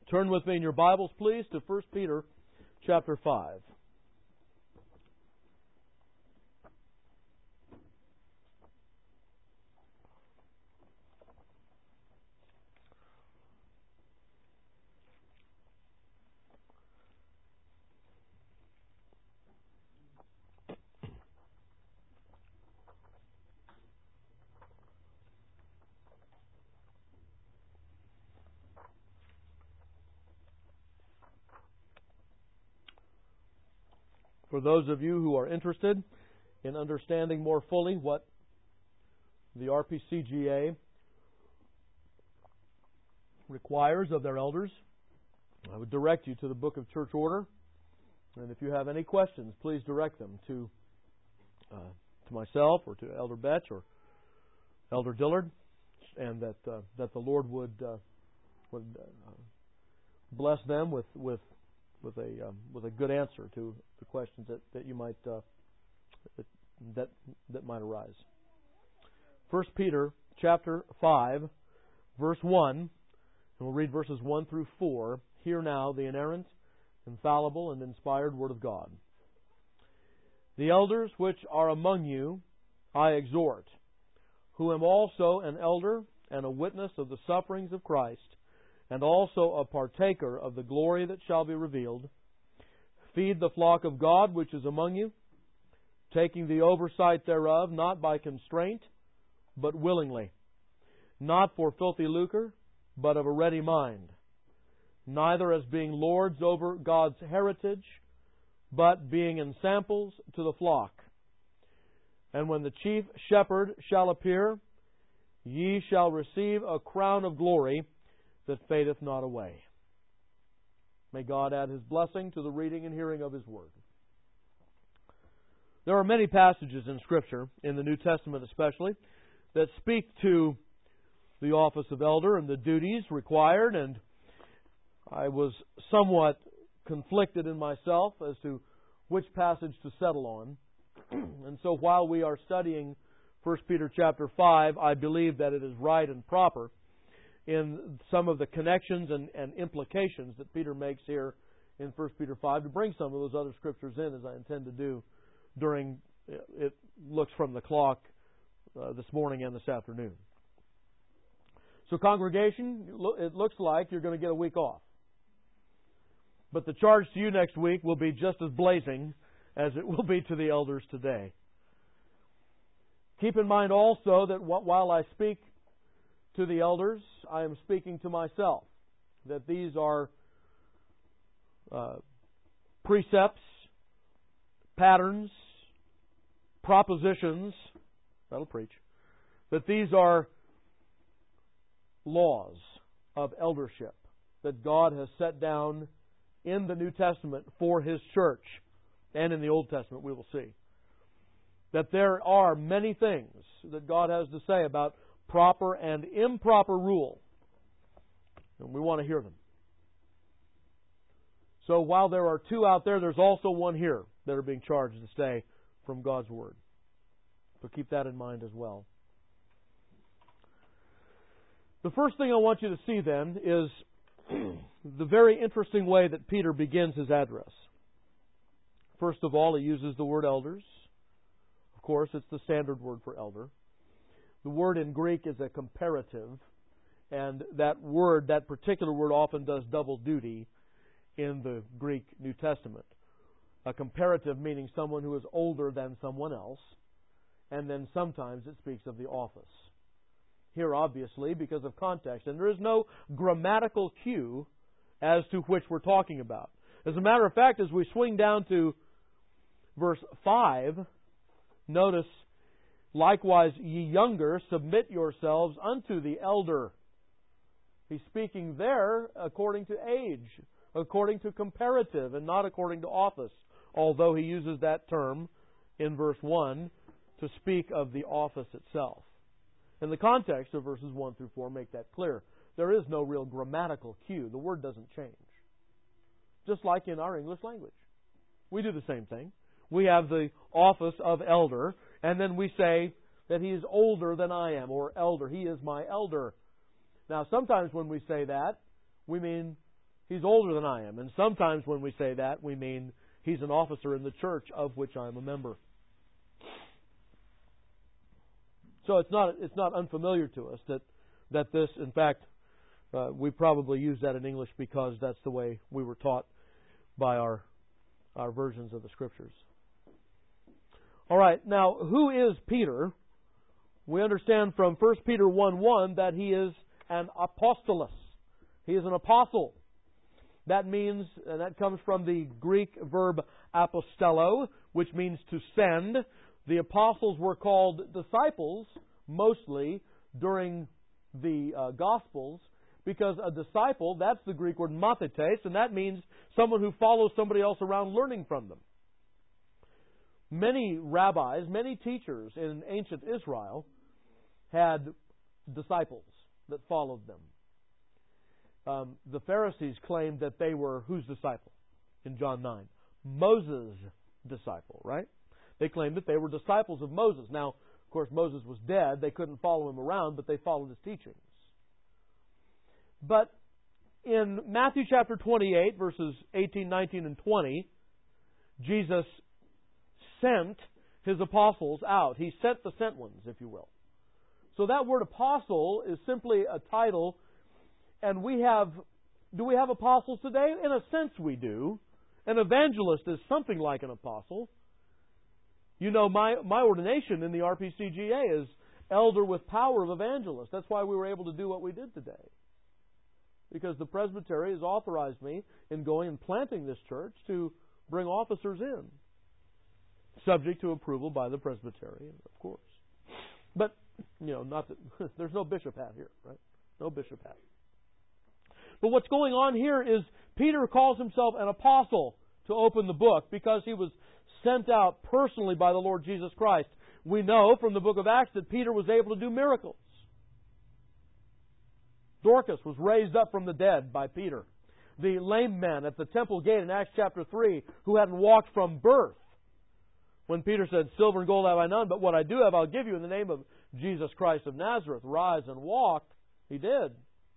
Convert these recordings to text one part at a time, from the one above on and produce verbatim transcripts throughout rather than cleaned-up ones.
Turn with me in your Bibles, please, to First Peter chapter five. For those of you who are interested in understanding more fully what the R P C G A requires of their elders, I would direct you to the Book of Church Order. And if you have any questions, please direct them to uh, to myself or to Elder Betch or Elder Dillard, and that uh, that the Lord would uh, would uh, bless them with with. with a um, with a good answer to the questions that, that you might uh, that that might arise. First Peter chapter five, verse one, and we'll read verses one through four. Hear now the inerrant, infallible, and inspired Word of God. The elders which are among you I exhort, who am also an elder and a witness of the sufferings of Christ, and also a partaker of the glory that shall be revealed. Feed the flock of God which is among you, taking the oversight thereof, not by constraint, but willingly, not for filthy lucre, but of a ready mind, neither as being lords over God's heritage, but being ensamples to the flock. And when the chief shepherd shall appear, ye shall receive a crown of glory that fadeth not away. May God add His blessing to the reading and hearing of His Word. There are many passages in Scripture, in the New Testament especially, that speak to the office of elder and the duties required, and I was somewhat conflicted in myself as to which passage to settle on. And so while we are studying First Peter chapter five, I believe that it is right and proper in some of the connections and, and implications that Peter makes here in First Peter five, to bring some of those other scriptures in, as I intend to do during, it looks from the clock, uh, this morning and this afternoon. So congregation, it looks like you're going to get a week off. But the charge to you next week will be just as blazing as it will be to the elders today. Keep in mind also that while I speak to the elders, I am speaking to myself, that these are uh, precepts, patterns, propositions, that'll preach, that these are laws of eldership that God has set down in the New Testament for His church, and in the Old Testament we will see. That there are many things that God has to say about proper and improper rule, and we want to hear them. So while there are two out there, there's also one here that are being charged to stay from God's Word. So keep that in mind as well. The first thing I want you to see then is the very interesting way that Peter begins his address. First of all, he uses the word elders. Of course, it's the standard word for elder. The word in Greek is a comparative, and that word, that particular word, often does double duty in the Greek New Testament. A comparative meaning someone who is older than someone else, and then sometimes it speaks of the office. Here, obviously, because of context, and there is no grammatical cue as to which we're talking about. As a matter of fact, as we swing down to verse five, notice, likewise, ye younger, submit yourselves unto the elder. He's speaking there according to age, according to comparative, and not according to office, although he uses that term in verse one to speak of the office itself. And the context of verses one through four make that clear. There is no real grammatical cue. The word doesn't change. Just like in our English language. We do the same thing. We have the office of elder, and then we say that he is older than I am, or elder. He is my elder. Now, sometimes when we say that, we mean He's older than I am. And sometimes when we say that, we mean he's an officer in the church of which I'm a member. So it's not it's not unfamiliar to us that, that this, in fact, uh, we probably use that in English because that's the way we were taught by our our versions of the Scriptures. All right, now, who is Peter? We understand from First Peter one one that he is an apostolos. He is an apostle. That means, and that comes from the Greek verb apostello, which means to send. The apostles were called disciples, mostly, during the uh, Gospels, because a disciple, that's the Greek word mathetes, and that means someone who follows somebody else around learning from them. Many rabbis, many teachers in ancient Israel had disciples that followed them. Um, the Pharisees claimed that they were whose disciple in John nine? Moses' disciple, right? They claimed that they were disciples of Moses. Now, of course, Moses was dead. They couldn't follow him around, but they followed his teachings. But in Matthew chapter twenty-eight, verses eighteen, nineteen, and twenty, Jesus sent His apostles out. He sent the sent ones, if you will. So that word apostle is simply a title, and we have, do we have apostles today? In a sense we do. An evangelist is something like an apostle. You know, my, my ordination in the R P C G A is elder with power of evangelist. That's why we were able to do what we did today. Because the presbytery has authorized me in going and planting this church to bring officers in. Subject to approval by the presbytery, of course. But, you know, not that, there's no bishop hat here, right? No bishop hat. But what's going on here is Peter calls himself an apostle to open the book because he was sent out personally by the Lord Jesus Christ. We know from the book of Acts that Peter was able to do miracles. Dorcas was raised up from the dead by Peter. The lame man at the temple gate in Acts chapter three who hadn't walked from birth. When Peter said, silver and gold have I none, but what I do have I'll give you in the name of Jesus Christ of Nazareth. Rise and walk. He did.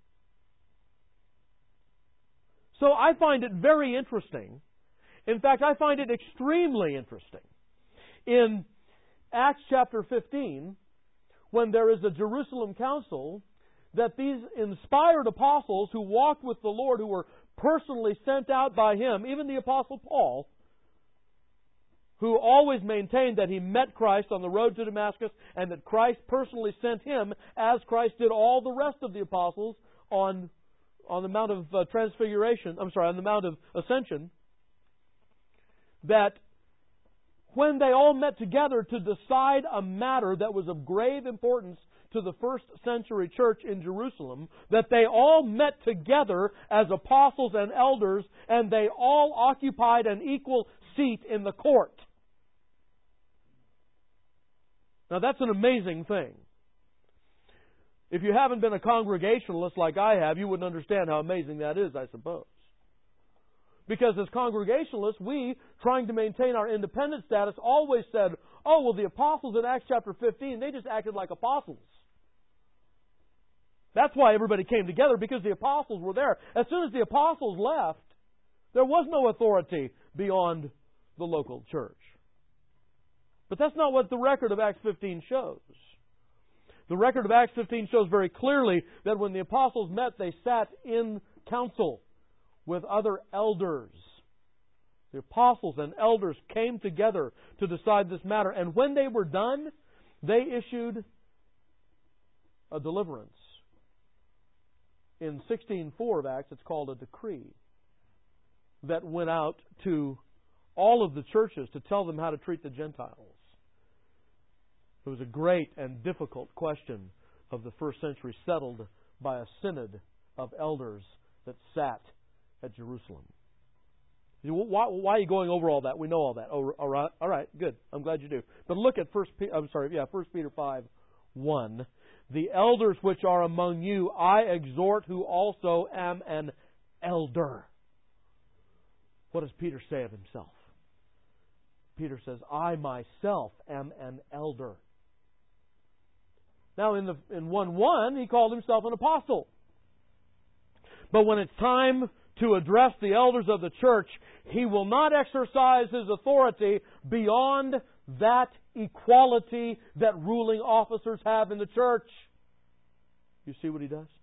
So I find it very interesting. In fact, I find it extremely interesting. In Acts chapter fifteen, when there is a Jerusalem council, that these inspired apostles who walked with the Lord, who were personally sent out by Him, even the Apostle Paul, who always maintained that he met Christ on the road to Damascus and that Christ personally sent him as Christ did all the rest of the apostles on, on the Mount of uh, Transfiguration, I'm sorry, on the Mount of Ascension, that when they all met together to decide a matter that was of grave importance to the first century church in Jerusalem, that they all met together as apostles and elders, and they all occupied an equal seat in the court. Now that's an amazing thing. If you haven't been a Congregationalist like I have, you wouldn't understand how amazing that is, I suppose. Because as Congregationalists, we, trying to maintain our independent status, always said, oh, well, the apostles in Acts chapter fifteen, they just acted like apostles. That's why everybody came together, because the apostles were there. As soon as the apostles left, there was no authority beyond the local church. But that's not what the record of Acts fifteen shows. The record of Acts fifteen shows very clearly that when the apostles met, they sat in council with other elders. The apostles and elders came together to decide this matter. And when they were done, they issued a deliverance. In sixteen four of Acts, it's called a decree that went out to all of the churches to tell them how to treat the Gentiles. It was a great and difficult question of the first century, settled by a synod of elders that sat at Jerusalem. Why, why are you going over all that? We know all that. Oh, all right, all right, good. I'm glad you do. But look at First. I'm sorry, yeah, First Peter five one. The elders which are among you, I exhort, who also am an elder. What does Peter say of himself? Peter says, I myself am an elder. Now, in the in one one, he called himself an apostle. But when it's time to address the elders of the church, he will not exercise his authority beyond that equality that ruling officers have in the church. You see what he does?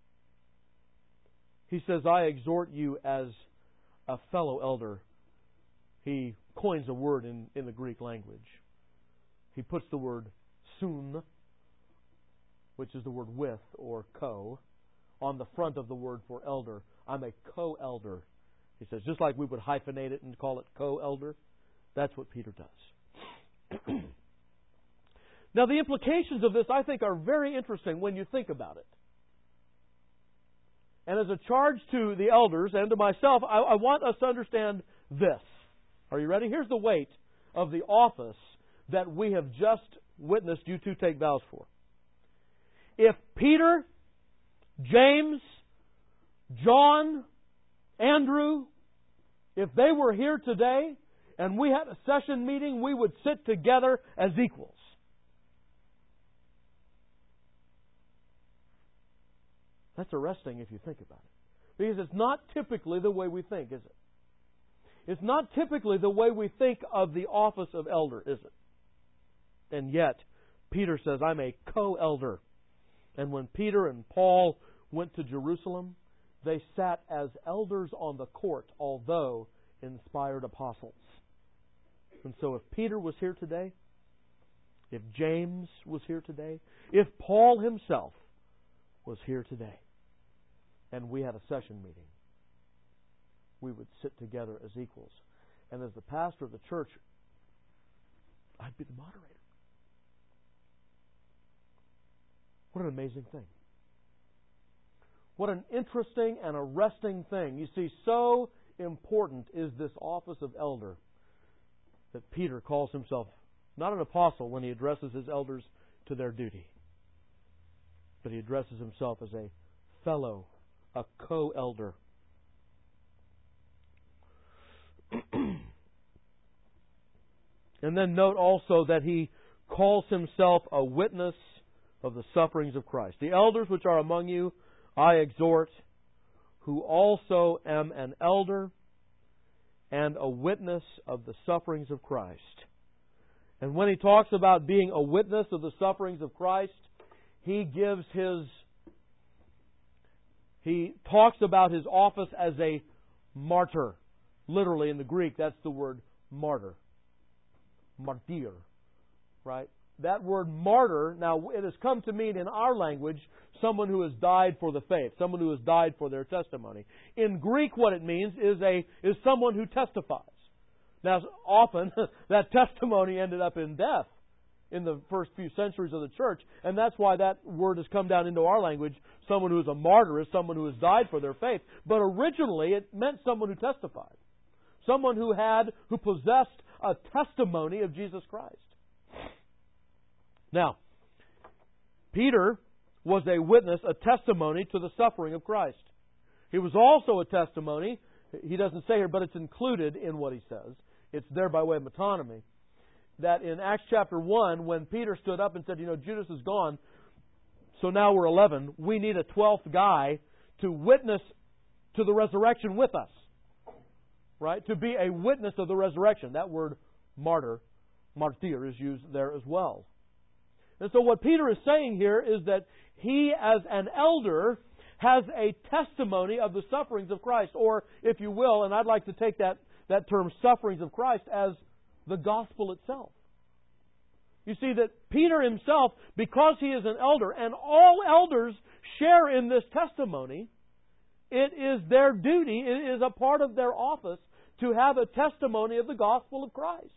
He says, I exhort you as a fellow elder. He coins a word in, in the Greek language. He puts the word sun, which is the word with or co, on the front of the word for elder. I'm a co-elder. He says, just like we would hyphenate it and call it co-elder, that's what Peter does. Now, the implications of this, I think, are very interesting when you think about it. And as a charge to the elders and to myself, I, I want us to understand this. Are you ready? Here's the weight of the office that we have just witnessed you two take vows for. If Peter, James, John, Andrew, if they were here today and we had a session meeting, we would sit together as equals. That's arresting if you think about it. Because it's not typically the way we think, is it? It's not typically the way we think of the office of elder, is it? And yet, Peter says, I'm a co-elder. And when Peter and Paul went to Jerusalem, they sat as elders on the court, although inspired apostles. And so if Peter was here today, if James was here today, if Paul himself was here today, and we had a session meeting, we would sit together as equals. And as the pastor of the church, I'd be the moderator. What an amazing thing. What an interesting and arresting thing. You see, so important is this office of elder that Peter calls himself not an apostle when he addresses his elders to their duty, but he addresses himself as a fellow, a co-elder. And then note also that he calls himself a witness of the sufferings of Christ. The elders which are among you, I exhort, who also am an elder and a witness of the sufferings of Christ. And when he talks about being a witness of the sufferings of Christ, he gives his, he talks about his office as a martyr. Literally in the Greek, that's the word martyr. Martyr. Right? That word martyr, now it has come to mean in our language someone who has died for the faith, someone who has died for their testimony. In Greek, what it means is a is someone who testifies. Now, often that testimony ended up in death in the first few centuries of the church, and that's why that word has come down into our language. Someone who is a martyr is someone who has died for their faith. But originally, it meant someone who testified, someone who had who possessed a testimony of Jesus Christ. Now, Peter was a witness, a testimony to the suffering of Christ. He was also a testimony, he doesn't say here, but it's included in what he says. It's there by way of metonymy. That in Acts chapter one, when Peter stood up and said, you know, Judas is gone, so now we're eleven, we need a twelfth guy to witness to the resurrection with us. Right? To be a witness of the resurrection. That word martyr, martyr, is used there as well. And so what Peter is saying here is that he, as an elder, has a testimony of the sufferings of Christ. Or, if you will, and I'd like to take that, that term sufferings of Christ as the gospel itself. You see that Peter himself, because he is an elder, and all elders share in this testimony, it is their duty, it is a part of their office to have a testimony of the gospel of Christ.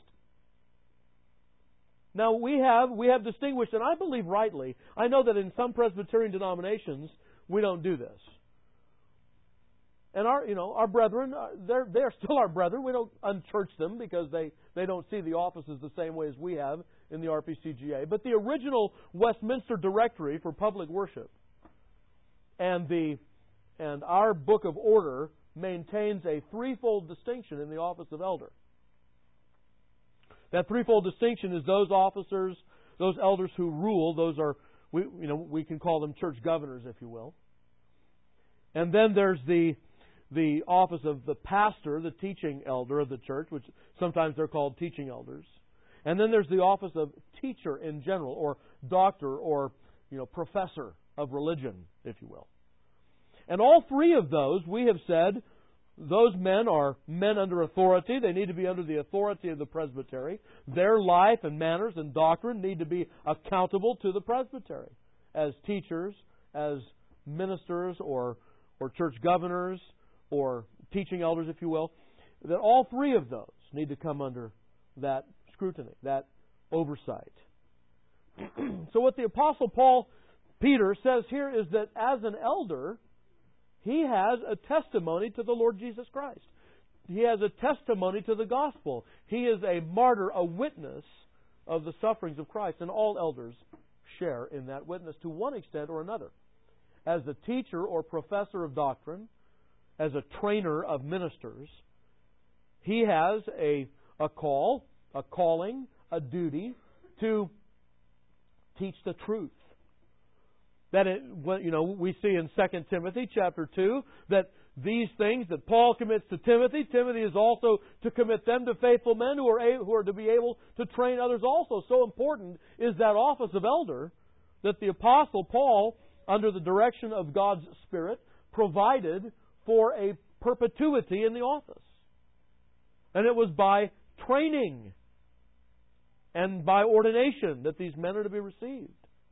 Now, we have we have distinguished, and I believe rightly, I know that in some Presbyterian denominations, we don't do this. And our, you know, our brethren, they're, they're still our brethren. We don't unchurch them because they, they don't see the offices the same way as we have in the R P C G A. But the original Westminster Directory for Public Worship and the and our Book of Order maintains a threefold distinction in the office of elder. That threefold distinction is those officers, those elders who rule. Those are, we, you know, we can call them church governors, if you will. And then there's the the office of the pastor, the teaching elder of the church, which sometimes they're called teaching elders. And then there's the office of teacher in general, or doctor, or you know, professor of religion, if you will. And all three of those, we have said, those men are men under authority. They need to be under the authority of the presbytery. Their life and manners and doctrine need to be accountable to the presbytery as teachers, as ministers, or or church governors, or teaching elders, if you will. That all three of those need to come under that scrutiny, that oversight. So what the Apostle Paul, Peter, says here is that as an elder, he has a testimony to the Lord Jesus Christ. He has a testimony to the gospel. He is a martyr, a witness of the sufferings of Christ. And all elders share in that witness to one extent or another. As a teacher or professor of doctrine, as a trainer of ministers, he has a, a call, a calling, a duty to teach the truth. That it, you know, we see in Second Timothy chapter two that these things that Paul commits to Timothy, Timothy is also to commit them to faithful men who are a, who are to be able to train others also. So important is that office of elder that the Apostle Paul, under the direction of God's Spirit, provided for a perpetuity in the office. And it was by training and by ordination that these men are to be received.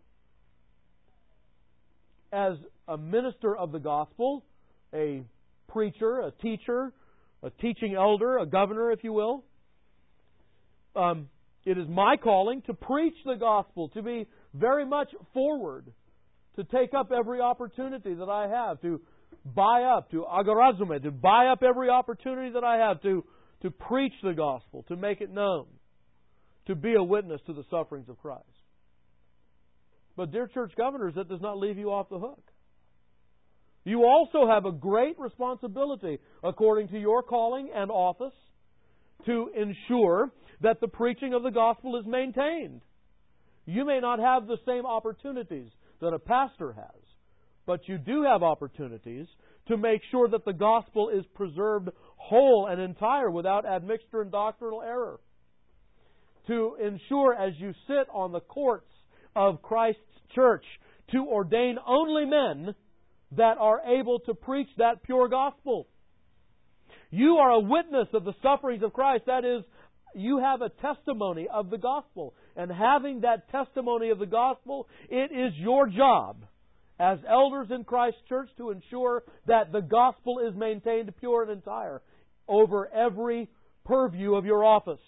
As a minister of the gospel, a preacher, a teacher, a teaching elder, a governor, if you will, um, it is my calling to preach the gospel, to be very much forward, to take up every opportunity that I have, to buy up, to agorazume, to buy up every opportunity that I have to, to preach the gospel, to make it known, to be a witness to the sufferings of Christ. But dear church governors, that does not leave you off the hook. You also have a great responsibility, according to your calling and office, to ensure that the preaching of the gospel is maintained. You may not have the same opportunities that a pastor has, but you do have opportunities to make sure that the gospel is preserved whole and entire without admixture and doctrinal error. To ensure, as you sit on the courts of Christ's church, to ordain only men that are able to preach that pure gospel. You are a witness of the sufferings of Christ. That is, you have a testimony of the gospel. And having that testimony of the gospel, it is your job as elders in Christ's church to ensure that the gospel is maintained pure and entire over every purview of your office.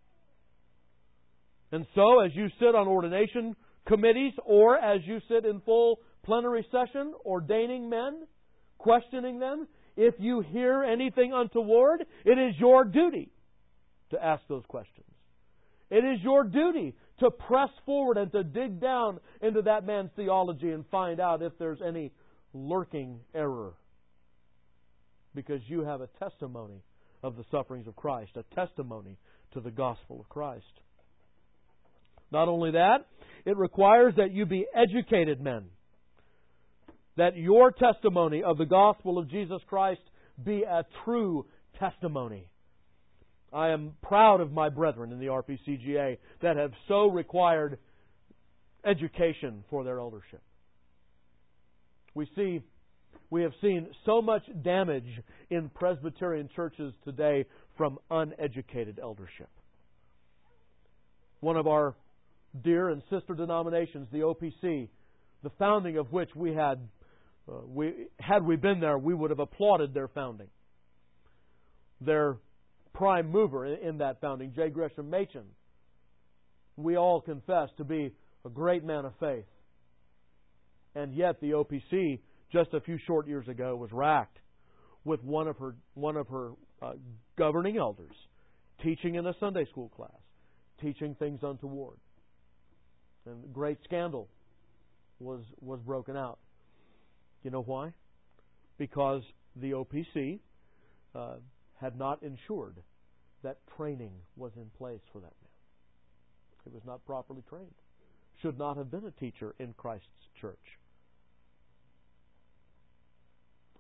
And so, as you sit on ordination committees, or as you sit in full plenary session, ordaining men, questioning them, if you hear anything untoward, it is your duty to ask those questions. It is your duty to press forward and to dig down into that man's theology and find out if there's any lurking error. Because you have a testimony of the sufferings of Christ, a testimony to the gospel of Christ. Not only that, it requires that you be educated men. That your testimony of the gospel of Jesus Christ be a true testimony. I am proud of my brethren in the R P C G A that have so required education for their eldership. We see, we have seen so much damage in Presbyterian churches today from uneducated eldership. One of our dear and sister denominations, the O P C, the founding of which we had, uh, we had we been there, we would have applauded their founding. Their prime mover in that founding, J. Gresham Machen, we all confess to be a great man of faith. And yet the O P C, just a few short years ago, was racked with one of her one of her uh, governing elders teaching in a Sunday school class, teaching things untoward. And great scandal was was broken out. You know why? Because the O P C uh, had not ensured that training was in place for that man. He was not properly trained. Should not have been a teacher in Christ's church.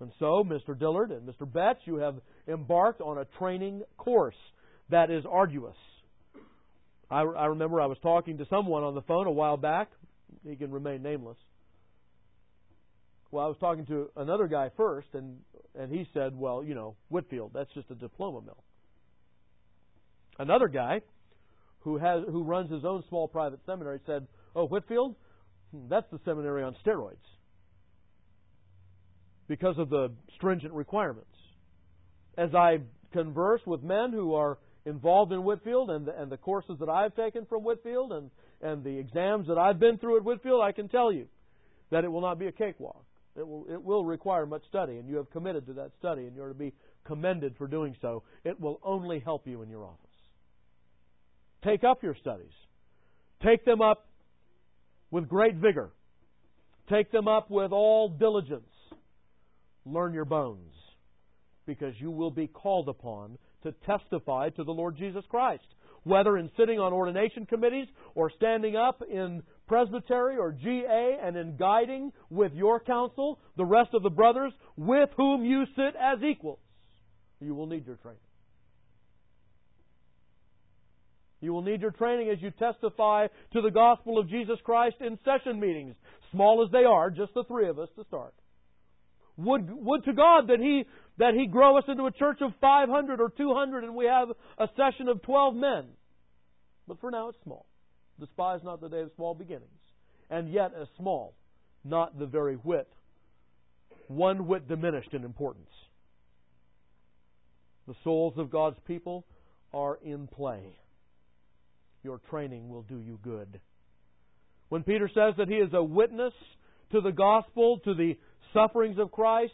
And so, Mister Dillard and Mister Betts, you have embarked on a training course that is arduous. I, I remember I was talking to someone on the phone a while back. He can remain nameless. Well, I was talking to another guy first, and, and he said, well, you know, Whitefield, that's just a diploma mill. Another guy who has who runs his own small private seminary said, oh, Whitefield, that's the seminary on steroids, because of the stringent requirements. As I converse with men who are involved in Whitefield and the, and the courses that I've taken from Whitefield and, and the exams that I've been through at Whitefield, I can tell you that it will not be a cakewalk. It will, it will require much study, and you have committed to that study, and you're to be commended for doing so. It will only help you in your office. Take up your studies. Take them up with great vigor. Take them up with all diligence. Learn your bones, because you will be called upon to testify to the Lord Jesus Christ, whether in sitting on ordination committees or standing up in presbytery or G A and in guiding with your counsel the rest of the brothers with whom you sit as equals. You will need your training. You will need your training as you testify to the gospel of Jesus Christ in session meetings, small as they are, just the three of us to start. Would, would to God that He that He grow us into a church of five hundred or two hundred and we have a session of twelve men. But for now it's small. Despise not the day of small beginnings. And yet as small, not the very whit, one whit diminished in importance. The souls of God's people are in play. Your training will do you good. When Peter says that he is a witness to the gospel, to the sufferings of Christ,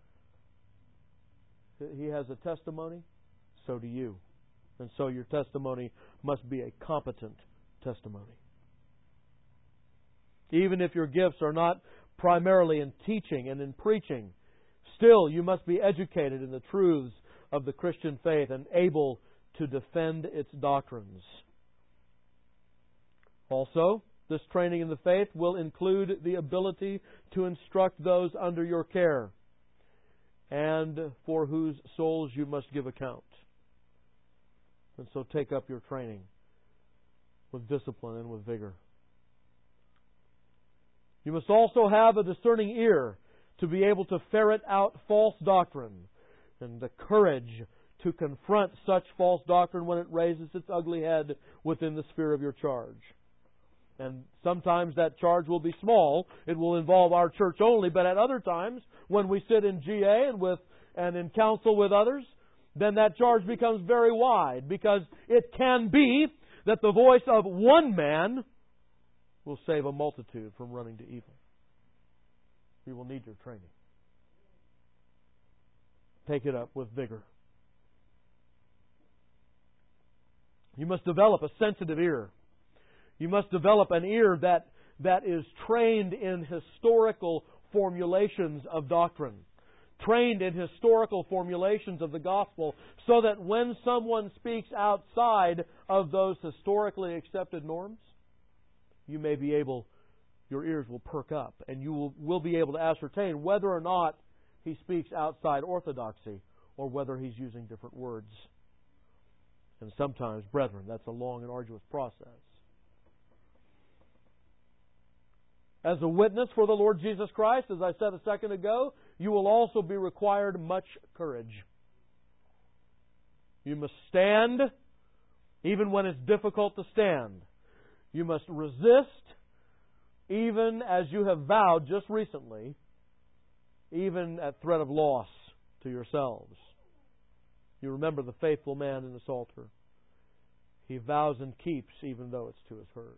he has a testimony, so do you. And so your testimony must be a competent testimony. Even if your gifts are not primarily in teaching and in preaching, still you must be educated in the truths of the Christian faith and able to defend its doctrines. Also, this training in the faith will include the ability to instruct those under your care and for whose souls you must give account. And so take up your training with discipline and with vigor. You must also have a discerning ear to be able to ferret out false doctrine and the courage to confront such false doctrine when it raises its ugly head within the sphere of your charge. And sometimes that charge will be small. It will involve our church only. But at other times, when we sit in G A and with and in council with others, then that charge becomes very wide, because it can be that the voice of one man will save a multitude from running to evil. You will need your training. Take it up with vigor. You must develop a sensitive ear. You must develop an ear that, that is trained in historical formulations of doctrine, trained in historical formulations of the gospel, so that when someone speaks outside of those historically accepted norms, you may be able, your ears will perk up, and you will, will be able to ascertain whether or not he speaks outside orthodoxy or whether he's using different words. And sometimes, brethren, that's a long and arduous process. As a witness for the Lord Jesus Christ, as I said a second ago, you will also be required much courage. You must stand even when it's difficult to stand. You must resist even as you have vowed just recently, even at threat of loss to yourselves. You remember the faithful man in the Psalter. He vows and keeps even though it's to his hurt.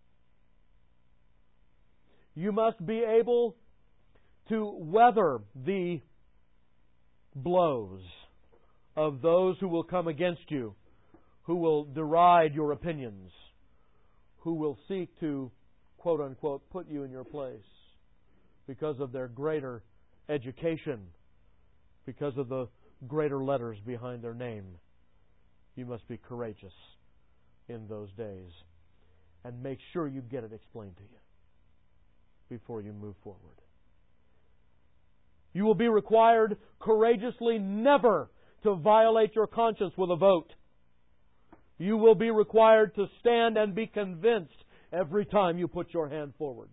You must be able to weather the blows of those who will come against you, who will deride your opinions, who will seek to, quote unquote, put you in your place because of their greater education, because of the greater letters behind their name. You must be courageous in those days and make sure you get it explained to you before you move forward. You will be required courageously never to violate your conscience with a vote. You will be required to stand and be convinced every time you put your hand forward.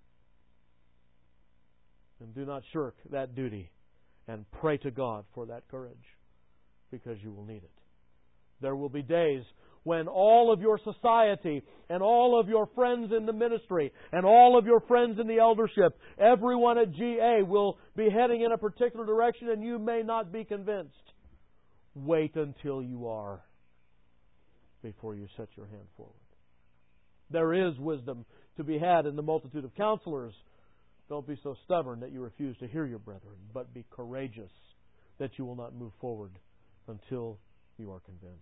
And do not shirk that duty, and pray to God for that courage, because you will need it. There will be days when all of your society and all of your friends in the ministry and all of your friends in the eldership, everyone at G A will be heading in a particular direction and you may not be convinced. Wait until you are before you set your hand forward. There is wisdom to be had in the multitude of counselors. Don't be so stubborn that you refuse to hear your brethren, but be courageous that you will not move forward until you are convinced.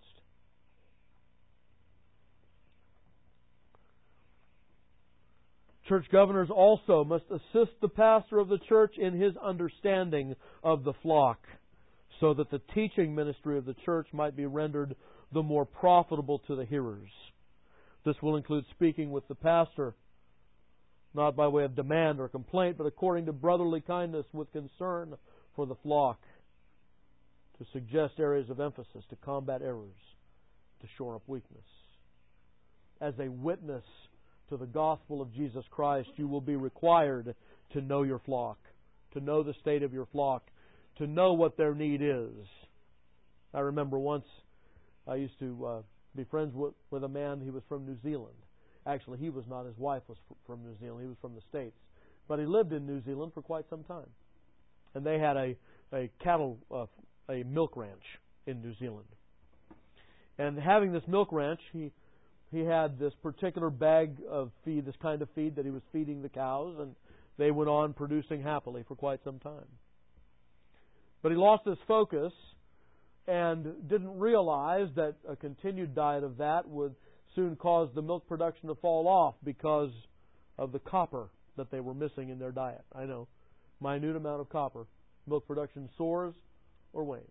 Church governors also must assist the pastor of the church in his understanding of the flock, so that the teaching ministry of the church might be rendered the more profitable to the hearers. This will include speaking with the pastor, not by way of demand or complaint, but according to brotherly kindness with concern for the flock, to suggest areas of emphasis, to combat errors, to shore up weakness. As a witness to the gospel of Jesus Christ, you will be required to know your flock, to know the state of your flock, to know what their need is. I remember once I used to uh, be friends with, with a man. He was from New Zealand. Actually, he was not. His wife was from New Zealand. He was from the States. But he lived in New Zealand for quite some time. And they had a, a cattle, uh, a milk ranch in New Zealand. And having this milk ranch, he he had this particular bag of feed, this kind of feed that he was feeding the cows, and they went on producing happily for quite some time. But he lost his focus and didn't realize that a continued diet of that would soon cause the milk production to fall off because of the copper that they were missing in their diet. I know, minute amount of copper. Milk production soars or wanes.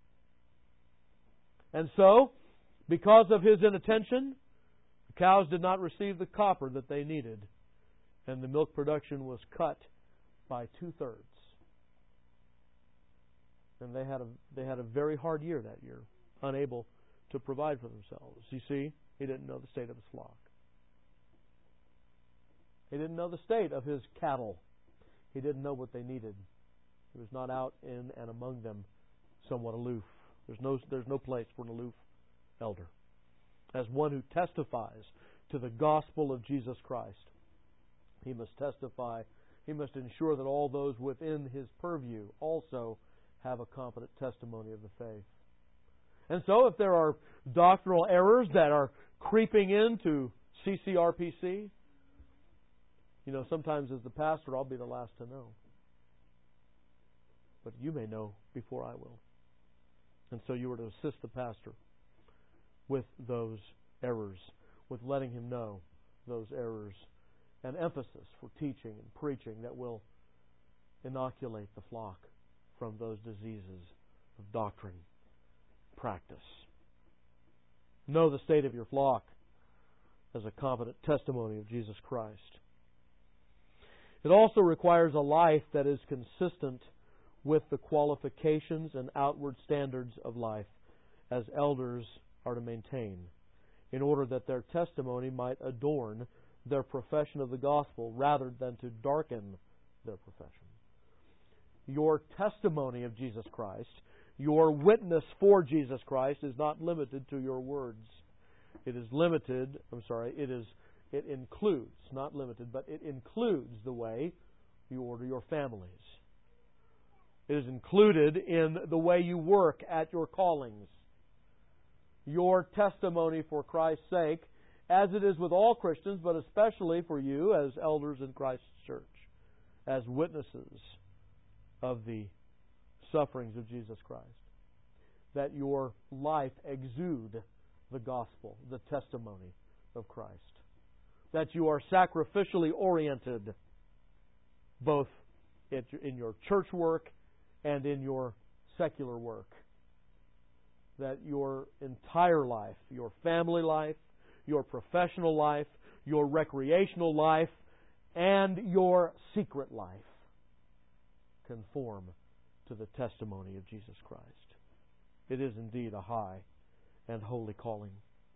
And so, because of his inattention, the cows did not receive the copper that they needed, and the milk production was cut by two-thirds. And they had a they had a very hard year that year, unable to provide for themselves. You see, he didn't know the state of his flock. He didn't know the state of his cattle. He didn't know what they needed. He was not out in and among them, somewhat aloof. There's no there's no place for an aloof elder. As one who testifies to the gospel of Jesus Christ, he must testify, he must ensure that all those within his purview also have a competent testimony of the faith. And so if there are doctrinal errors that are creeping into C C R P C, you know, sometimes as the pastor I'll be the last to know. But you may know before I will. And so you are to assist the pastor with those errors, with letting him know those errors, and emphasis for teaching and preaching that will inoculate the flock from those diseases of doctrine, practice. Know the state of your flock as a competent testimony of Jesus Christ. It also requires a life that is consistent with the qualifications and outward standards of life as elders are to maintain, in order that their testimony might adorn their profession of the gospel rather than to darken their profession. Your testimony of Jesus Christ, your witness for Jesus Christ is not limited to your words. It is limited, I'm sorry, it is it includes, not limited, but it includes the way you order your families. It is included in the way you work at your callings. Your testimony for Christ's sake, as it is with all Christians, but especially for you as elders in Christ's church, as witnesses of the sufferings of Jesus Christ, that your life exude the gospel, the testimony of Christ, that you are sacrificially oriented both in your church work and in your secular work, that your entire life, your family life, your professional life, your recreational life, and your secret life conform to the testimony of Jesus Christ. It is indeed a high and holy calling.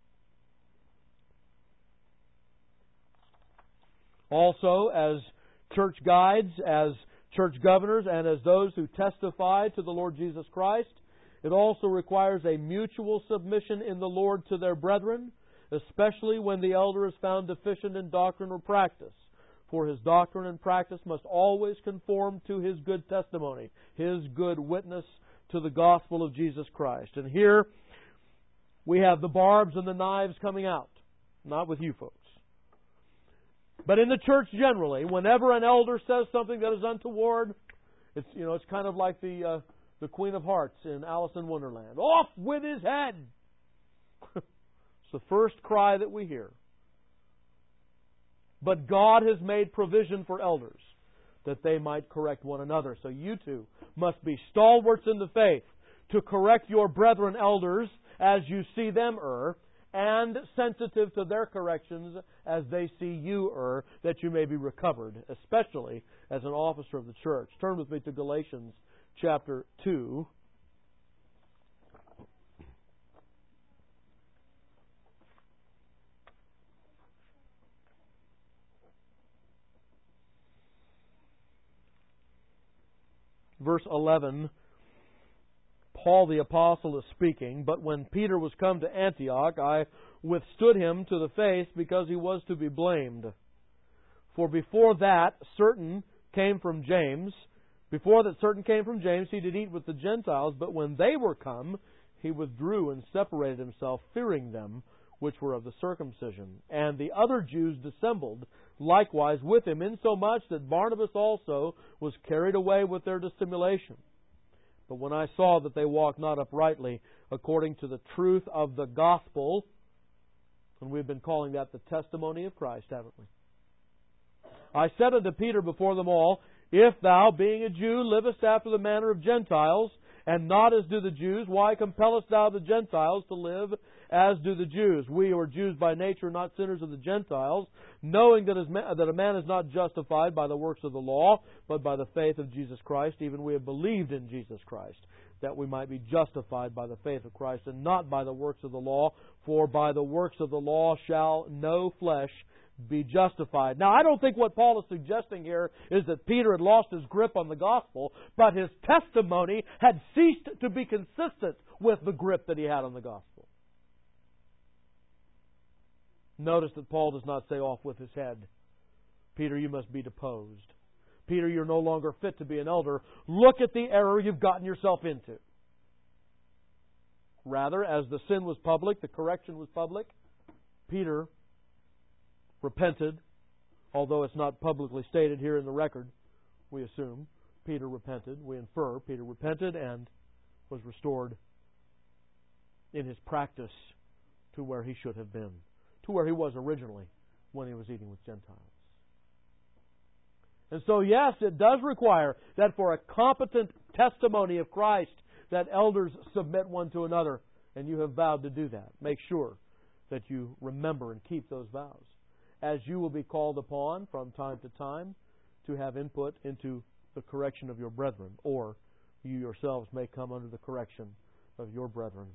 Also, as church guides, as church governors, and as those who testify to the Lord Jesus Christ, it also requires a mutual submission in the Lord to their brethren, especially when the elder is found deficient in doctrine or practice. For his doctrine and practice must always conform to his good testimony, his good witness to the gospel of Jesus Christ. And here we have the barbs and the knives coming out. Not with you folks. But in the church generally, whenever an elder says something that is untoward, it's you know it's kind of like the uh, the Queen of Hearts in Alice in Wonderland. Off with his head! It's the first cry that we hear. But God has made provision for elders that they might correct one another. So you too must be stalwarts in the faith to correct your brethren elders as you see them err, and sensitive to their corrections as they see you err, that you may be recovered, especially as an officer of the church. Turn with me to Galatians chapter two. Verse eleven, Paul the Apostle is speaking, "But when Peter was come to Antioch, I withstood him to the face, because he was to be blamed. For before that certain came from James, before that certain came from James, he did eat with the Gentiles, but when they were come, he withdrew and separated himself, fearing them which were of the circumcision. And the other Jews dissembled likewise with him, insomuch that Barnabas also was carried away with their dissimulation. But when I saw that they walked not uprightly according to the truth of the gospel," and we've been calling that the testimony of Christ, haven't we? "I said unto Peter before them all, If thou, being a Jew, livest after the manner of Gentiles, and not as do the Jews, why compellest thou the Gentiles to live as do the Jews? We who are Jews by nature, not sinners of the Gentiles, knowing that, as ma- that a man is not justified by the works of the law, but by the faith of Jesus Christ. Even we have believed in Jesus Christ, that we might be justified by the faith of Christ, and not by the works of the law. For by the works of the law shall no flesh be justified." Now, I don't think what Paul is suggesting here is that Peter had lost his grip on the gospel, but his testimony had ceased to be consistent with the grip that he had on the gospel. Notice that Paul does not say off with his head. "Peter, you must be deposed. Peter, you're no longer fit to be an elder. Look at the error you've gotten yourself into." Rather, as the sin was public, the correction was public, Peter repented, although it's not publicly stated here in the record, we assume. Peter repented, we infer Peter repented and was restored in his practice to where he should have been, to where he was originally when he was eating with Gentiles. And so, yes, it does require that for a competent testimony of Christ, that elders submit one to another, and you have vowed to do that. Make sure that you remember and keep those vows, as you will be called upon from time to time to have input into the correction of your brethren, or you yourselves may come under the correction of your brethren.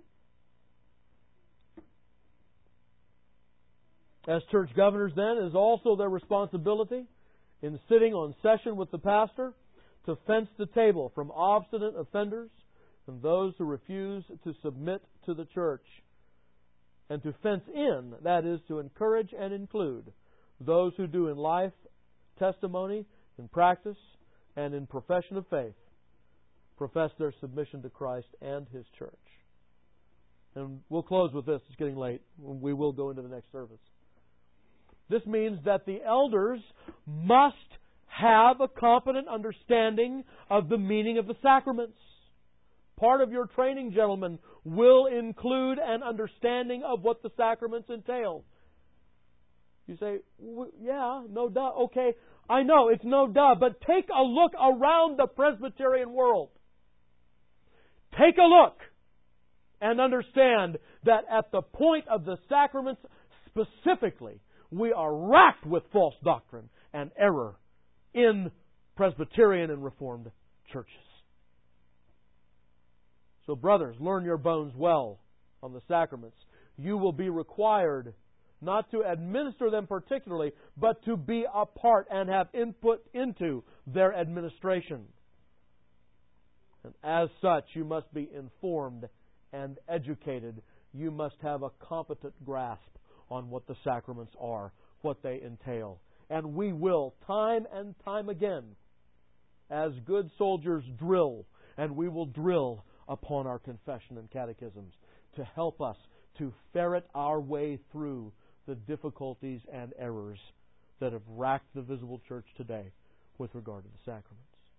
As church governors, then, it is also their responsibility, in sitting on session with the pastor, to fence the table from obstinate offenders and those who refuse to submit to the church. And to fence in, that is, to encourage and include those who do in life, testimony, in practice, and in profession of faith, profess their submission to Christ and His church. And we'll close with this. It's getting late. We will go into the next service. This means that the elders must have a competent understanding of the meaning of the sacraments. Part of your training, gentlemen, will include an understanding of what the sacraments entail. You say, yeah, no duh. Okay, I know, it's no duh, but take a look around the Presbyterian world. Take a look and understand that at the point of the sacraments specifically, we are racked with false doctrine and error in Presbyterian and Reformed churches. So, brothers, learn your bones well on the sacraments. You will be required not to administer them particularly, but to be a part and have input into their administration. And as such, you must be informed and educated. You must have a competent grasp on what the sacraments are, what they entail. And we will, time and time again, as good soldiers, drill, and we will drill upon our confession and catechisms to help us to ferret our way through the difficulties and errors that have racked the visible church today with regard to the sacraments.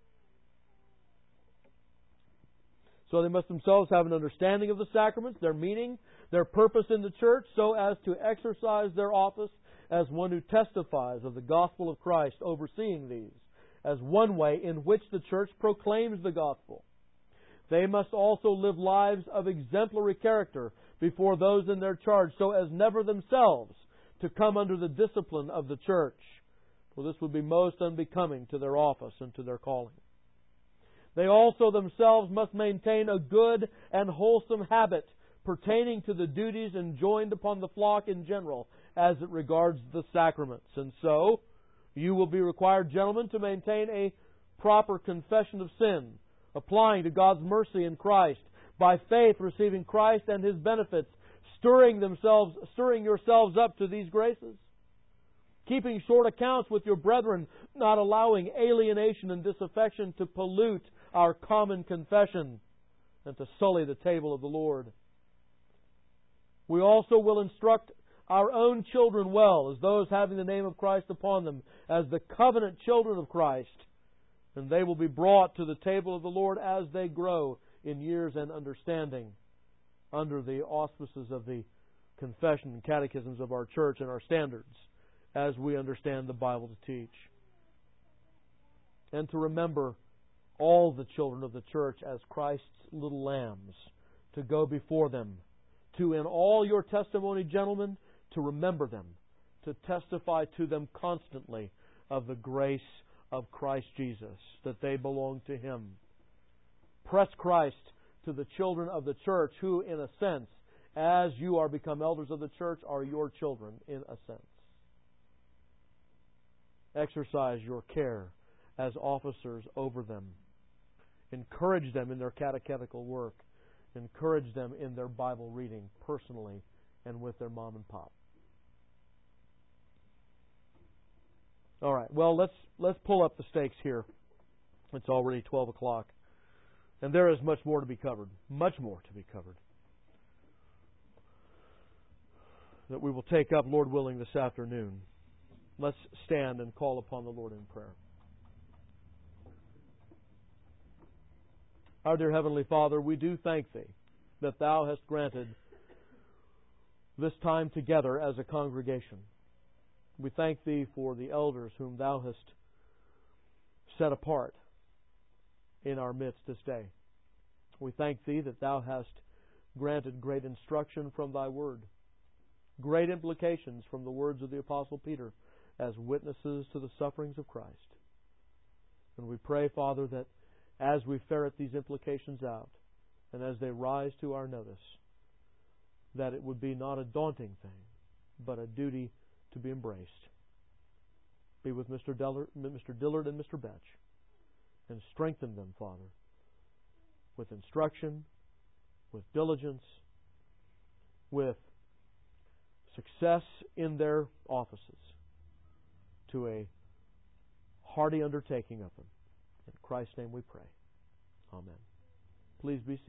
So they must themselves have an understanding of the sacraments, their meaning, their purpose in the church, so as to exercise their office as one who testifies of the gospel of Christ, overseeing these, as one way in which the church proclaims the gospel. They must also live lives of exemplary character before those in their charge, so as never themselves to come under the discipline of the church, for this would be most unbecoming to their office and to their calling. They also themselves must maintain a good and wholesome habit pertaining to the duties enjoined upon the flock in general as it regards the sacraments. And so, you will be required, gentlemen, to maintain a proper confession of sin, applying to God's mercy in Christ, by faith receiving Christ and His benefits, stirring themselves, stirring yourselves up to these graces, keeping short accounts with your brethren, not allowing alienation and disaffection to pollute our common confession and to sully the table of the Lord. We also will instruct our own children well, as those having the name of Christ upon them, as the covenant children of Christ, and they will be brought to the table of the Lord as they grow in years and understanding, under the auspices of the confession and catechisms of our church and our standards, as we understand the Bible to teach. And to remember all the children of the church as Christ's little lambs, to go before them, to, in all your testimony, gentlemen, to remember them, to testify to them constantly of the grace of Christ Jesus, that they belong to Him. Press Christ to the children of the church, who, in a sense, as you are become elders of the church, are your children, in a sense. Exercise your care as officers over them. Encourage them in their catechetical work. Encourage them in their Bible reading, personally and with their mom and pop. All right, well, let's let's pull up the stakes here. It's already twelve o'clock. And there is much more to be covered. Much more to be covered. That we will take up, Lord willing, this afternoon. Let's stand and call upon the Lord in prayer. Our dear Heavenly Father, we do thank Thee that Thou hast granted this time together as a congregation. We thank Thee for the elders whom Thou hast set apart in our midst this day. We thank Thee that Thou hast granted great instruction from Thy Word, great implications from the words of the Apostle Peter as witnesses to the sufferings of Christ. And we pray, Father, that as we ferret these implications out, and as they rise to our notice, that it would be not a daunting thing, but a duty to be embraced. Be with Mister Dillard, Mister Dillard and Mister Betch, and strengthen them, Father, with instruction, with diligence, with success in their offices, to a hearty undertaking of them. In Christ's name we pray. Amen. Please be seated.